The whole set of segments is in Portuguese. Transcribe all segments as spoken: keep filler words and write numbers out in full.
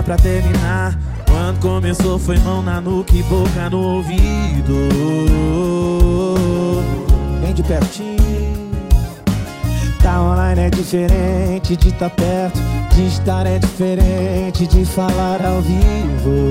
pra terminar. Quando começou foi mão na nuca e boca no ouvido. Bem de pertinho. Tá online é diferente de tá perto, de estar é diferente de falar ao vivo.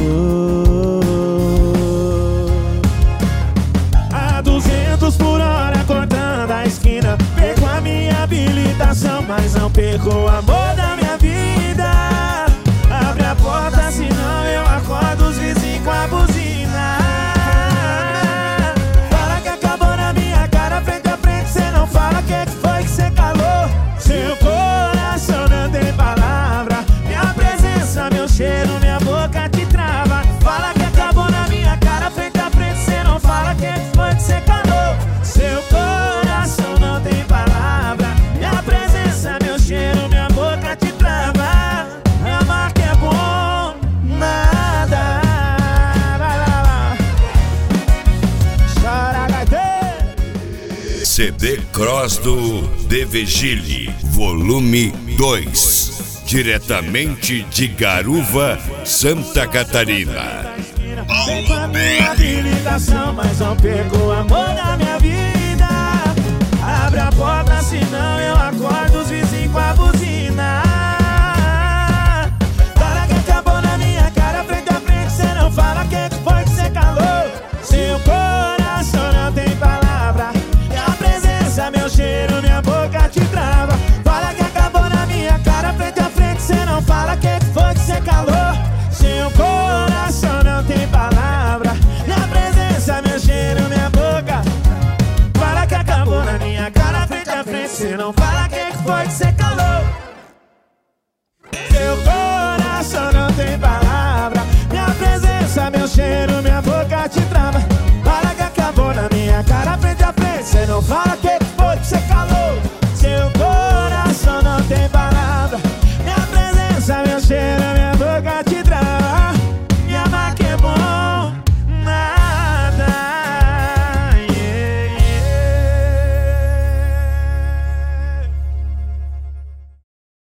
A duzentos por hora cortando a esquina, perco a minha habilitação, mas não perco o amor da minha vida. Abre a porta, senão eu acordo os vizinhos com a buzina. Fala que acabou na minha cara, frente a frente, cê não fala, que que foi que cê calou? Seu coração não tem palavra, minha presença, meu cheiro, minha boca te trava. Fala que acabou na minha cara, frente a frente, cê não fala, que que foi que cê calou? Seu coração não tem palavra, minha presença, meu cheiro, minha boca te trava. Amar que é bom, nada. Vai lá, lá. Chora, gaiteiro. C D Cross do De Vigile, volume dois, diretamente de Garuva, Santa Catarina. Perco a minha habilitação, mas não perco o amor da minha vida. Abre a porta, senão eu acordo os vizinhos com a buzina. Fala que acabou na minha cara, frente a frente, cê não fala, que que foi que cê calou? Seu coração não tem palavra, minha presença, meu cheiro, minha boca te trava. Fala que acabou na minha cara, frente a frente, cê não fala, que que foi que cê calou? Seu coração não tem palavra, minha presença, meu cheiro, minha boca. Fala que acabou na minha cara, frente a frente, cê não fala, que que foi que cê calou?